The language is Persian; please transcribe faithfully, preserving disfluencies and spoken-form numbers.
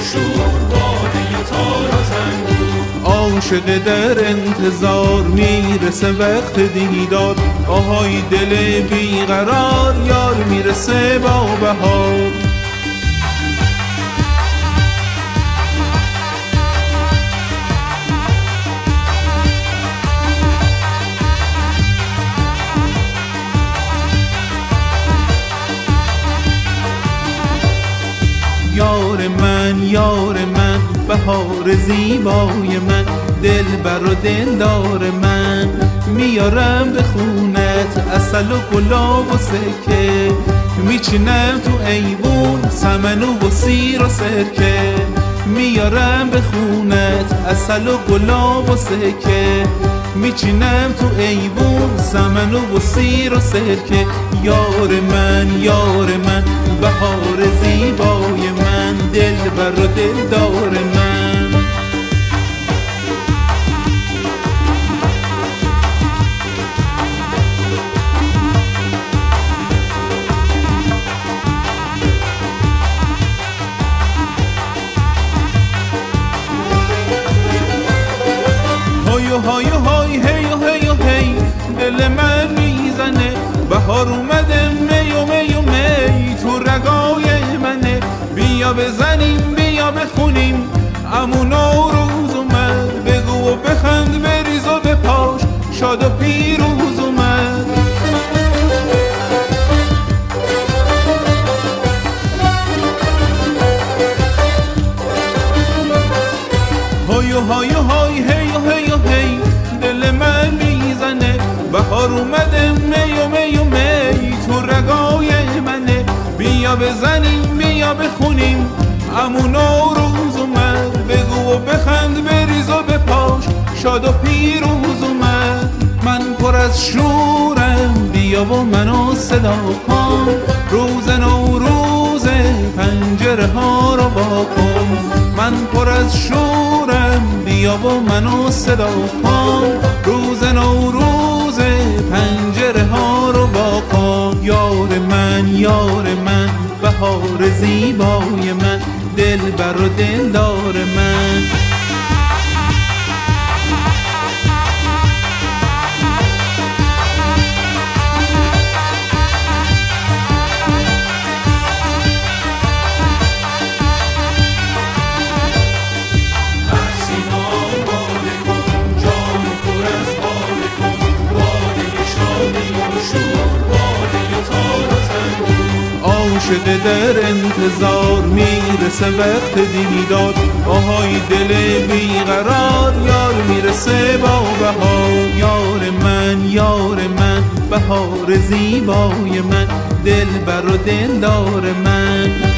شور باده تار و زنبور. عاشق در انتظار میرسه وقت دیدار، آهای دل بیقرار یار میرسه با بهار. یار من یار من بهار زیبای من، دل بر و دلدار من، میارم به خونت عسل و گلاب و سکه، میچینم تو ایوون سمنو و سیر و سرکه، میارم به خونت عسل و گلاب و سکه، میچینم تو ایوون سمنو و سیر و سرکه. یار من یار من بهار زیبای من، دل بر و دلدار من. هایو هایو های هیو هیو هی دل من میزنه، بهار اومده می و می و می تو رگای منه، بیا بزنیم بیا بخونیم عمو نوروز اومد، بگو و بخند بریز و بپاش شاد و پیروز اومد. هایو هایو های هیو هیو هی دل من میزنه، بهار اومده می و می و می تو رگای منه، بیا بزنیم بیا بخونیم عمو نوروز اومد، بگو و بخند بریز و بپاش شاد و پیروز اومد. من پر از شورم بیا و منو صدا کن، روز نوروز پنجره ها رو با کن. من پر از شورم بیا و منو صدا کن، روز نوروز پنجره ها رو با کن. یار من یار من بهار زیبای من، دل بر و دلدار من. عاشق در انتظار میرسه وقت دیدار، آهای دل بیقرار یار میرسه با بهار. یار من یار من بهار زیبای من، دل بر و دلدار من.